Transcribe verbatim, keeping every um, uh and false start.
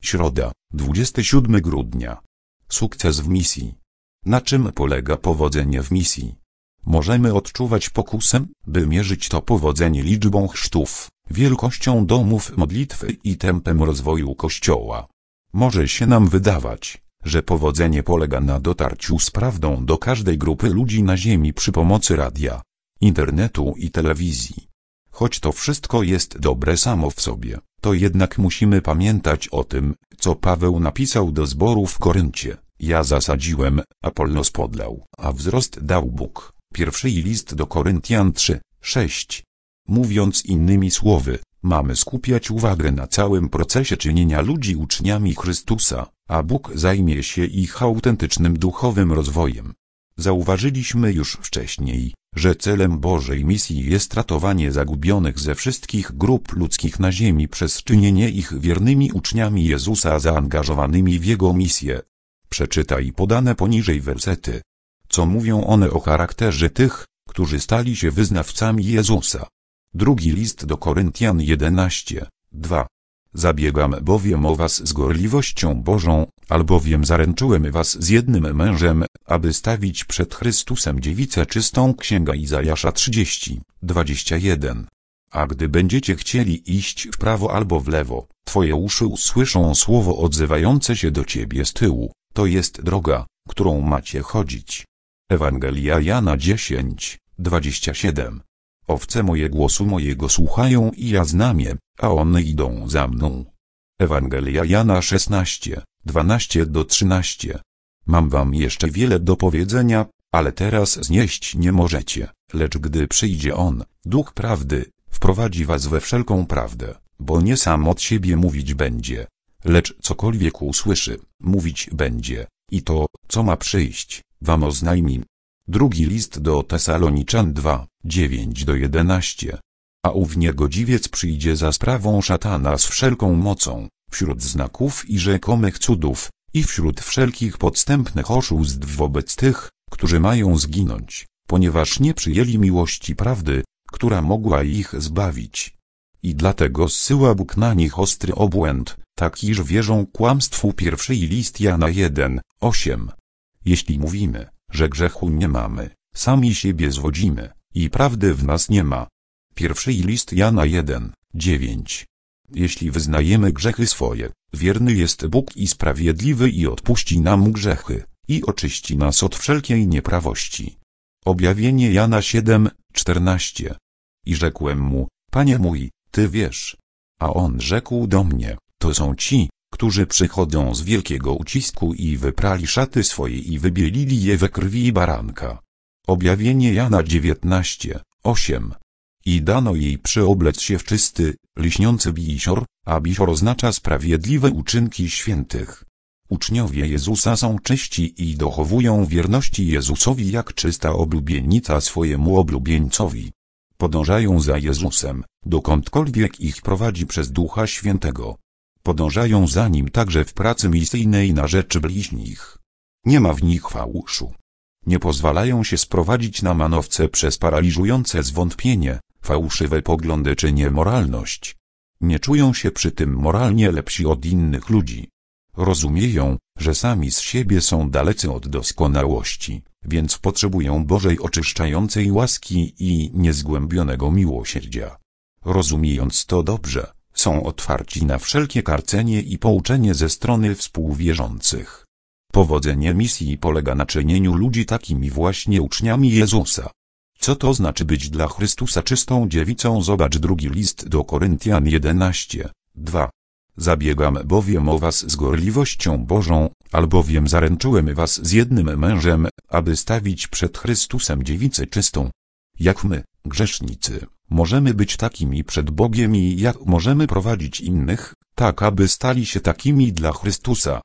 Środa, dwudziestego siódmego grudnia. Sukces w misji. Na czym polega powodzenie w misji? Możemy odczuwać pokusę, by mierzyć to powodzenie liczbą chrztów, wielkością domów modlitwy i tempem rozwoju Kościoła. Może się nam wydawać, że powodzenie polega na dotarciu z prawdą do każdej grupy ludzi na ziemi przy pomocy radia, internetu i telewizji. Choć to wszystko jest dobre samo w sobie, to jednak musimy pamiętać o tym, co Paweł napisał do zboru w Koryncie. Ja zasadziłem, Apollos podlał, a wzrost dał Bóg. Pierwszy list do Koryntian trzy, sześć. Mówiąc innymi słowy, mamy skupiać uwagę na całym procesie czynienia ludzi uczniami Chrystusa, a Bóg zajmie się ich autentycznym duchowym rozwojem. Zauważyliśmy już wcześniej, że celem Bożej misji jest ratowanie zagubionych ze wszystkich grup ludzkich na ziemi przez czynienie ich wiernymi uczniami Jezusa zaangażowanymi w Jego misję. Przeczytaj podane poniżej wersety. Co mówią one o charakterze tych, którzy stali się wyznawcami Jezusa? Drugi list do Koryntian jedenaście, dwa. Zabiegam bowiem o was z gorliwością Bożą, albowiem zaręczyłem was z jednym mężem, aby stawić przed Chrystusem dziewicę czystą. Księga Izajasza trzydzieści, dwadzieścia jeden. A gdy będziecie chcieli iść w prawo albo w lewo, twoje uszy usłyszą słowo odzywające się do ciebie z tyłu. To jest droga, którą macie chodzić. Ewangelia Jana dziesięć, dwadzieścia siedem. Owce moje głosu mojego słuchają i ja znam je, a one idą za mną. Ewangelia Jana szesnaście, dwanaście do trzynastu. Mam wam jeszcze wiele do powiedzenia, ale teraz znieść nie możecie, lecz gdy przyjdzie On, Duch Prawdy, wprowadzi was we wszelką prawdę, bo nie sam od siebie mówić będzie, lecz cokolwiek usłyszy, mówić będzie, i to, co ma przyjść, wam oznajmi. Drugi list do Tesaloniczan dwa, dziewięć do jedenastu. A ów niegodziwiec przyjdzie za sprawą szatana z wszelką mocą, wśród znaków i rzekomych cudów, i wśród wszelkich podstępnych oszustw wobec tych, którzy mają zginąć, ponieważ nie przyjęli miłości prawdy, która mogła ich zbawić. I dlatego zsyła Bóg na nich ostry obłęd, tak iż wierzą kłamstwu. Pierwszy list Jana jeden, osiem. Jeśli mówimy, że grzechu nie mamy, sami siebie zwodzimy, i prawdy w nas nie ma. Pierwszy list Jana jeden, dziewięć. Jeśli wyznajemy grzechy swoje, wierny jest Bóg i sprawiedliwy i odpuści nam grzechy, i oczyści nas od wszelkiej nieprawości. Objawienie Jana siedem, czternaście. I rzekłem mu, Panie mój, Ty wiesz. A on rzekł do mnie, to są ci, którzy przychodzą z wielkiego ucisku i wyprali szaty swoje i wybielili je we krwi baranka. Objawienie Jana dziewiętnaście, osiem. I dano jej przyoblec się w czysty, lśniący bisior, a bisior oznacza sprawiedliwe uczynki świętych. Uczniowie Jezusa są czyści i dochowują wierności Jezusowi jak czysta oblubienica swojemu oblubieńcowi. Podążają za Jezusem, dokądkolwiek ich prowadzi przez Ducha Świętego. Podążają za Nim także w pracy misyjnej na rzecz bliźnich. Nie ma w nich fałszu. Nie pozwalają się sprowadzić na manowce przez paraliżujące zwątpienie, fałszywe poglądy czy niemoralność. Nie czują się przy tym moralnie lepsi od innych ludzi. Rozumieją, że sami z siebie są dalecy od doskonałości, więc potrzebują Bożej oczyszczającej łaski i niezgłębionego miłosierdzia. Rozumiejąc to dobrze, są otwarci na wszelkie karcenie i pouczenie ze strony współwierzących. Powodzenie misji polega na czynieniu ludzi takimi właśnie uczniami Jezusa. Co to znaczy być dla Chrystusa czystą dziewicą? Zobacz drugi list do Koryntian jedenaście, dwa. Zabiegam bowiem o was z gorliwością Bożą, albowiem zaręczyłem was z jednym mężem, aby stawić przed Chrystusem dziewicę czystą. Jak my, grzesznicy, możemy być takimi przed Bogiem i jak możemy prowadzić innych, tak aby stali się takimi dla Chrystusa?